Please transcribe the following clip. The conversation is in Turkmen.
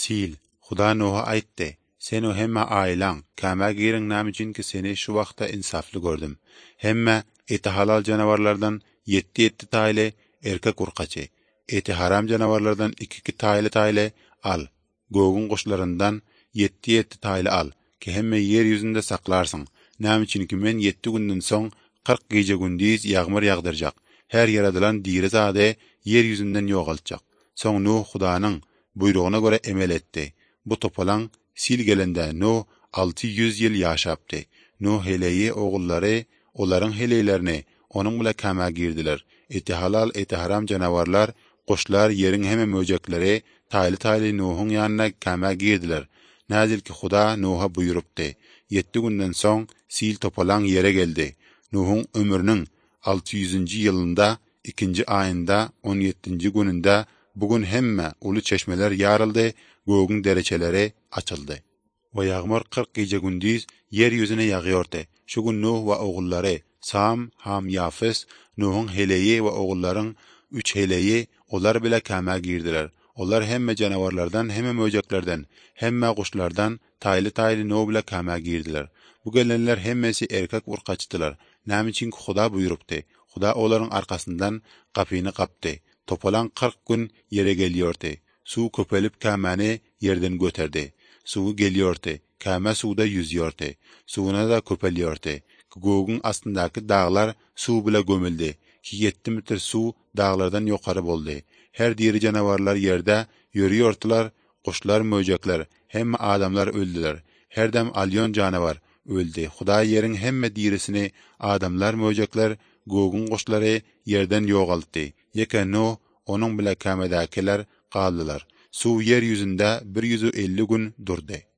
Sil, Huda Nuh'a aýtdy, sen o hemme aýlaň, käme girin näme üçin ki seni şu wagtda insafly gördüm. Hemme eti halal janawarlardan 7 taýly erkek urkaçy, eti haram janawarlardan 2 taýly al. Gogun goşlarından 7 taýly al ki hemme yer ýüzünde saklarsın. Näme üçin ki men 7 günden soň 40 gece gündüz ýagmyr ýagdyrjak. Her yaradylan diri zady yer ýüzünden ýogaltjak. Soň Nuh Hudaanyň buyruguna göre emel etdi. Bu topalan sil gelende Nuh 600 ýyl ýaşapdy. Nuh heleyi ogullary olaryň heleylerini onuň bilen käme girdiler. Eti halal, eti haram janawarlar, goşlar, ýeriň hemme möjekleri taýly Nuhyň ýanyna käme girdiler. Näzil ki Huda Nuh'a buyrupdy. 7 günden soň sil topalan ýere geldi. Nuhyň ömrüniň 600-nji ýylynda 2-nji aýynda 17-nji gününde bugün hemme uly çeşmeler ýaryldy, gögüň dereçeleri açyldy. Ve ýagmyr 40 gece gündüz yer ýüzüne ýagýardy. Şu gün Nuh we ogullary Sam, Ham, Yafes, Nuhyň heleyi we ogullaryň 3 heleyi olar bile käme girdiler. Olar hemme janawarlardan, hemme möjeklerden, hemme guşlardan taýly Nuh bile käme girdiler. Bu gelenler hemmesi erkek urkaçdylar. Näme üçin ki Huda buyrupdy. Huda olaryň arkasyndan gapyny gapdy. Topalan 40 gün yere gelýärdi. Suw köpelip kämeni yerden göterdi. Suw gelýärdi. Käme suwda yüzýärdi. Suwuna da köpelýärdi. Gögüň astyndaky dağlar suw bile gömüldi. 7 metr suw dağlardan ýokary boldy. Her diri janawarlar ýerde ýörýärdiler, goşlar, möjekler, hemme adamlar öldüler. Her dem alýon janawar öldü. Huda ýeriň hemme dirisini adamlar, möjekler, gögüň goşlary ýerden ýogaltdy. Ýeke Nuh onuň bilen kämedekiler galdylar. Suw yer ýüzünde 150 gün durdy.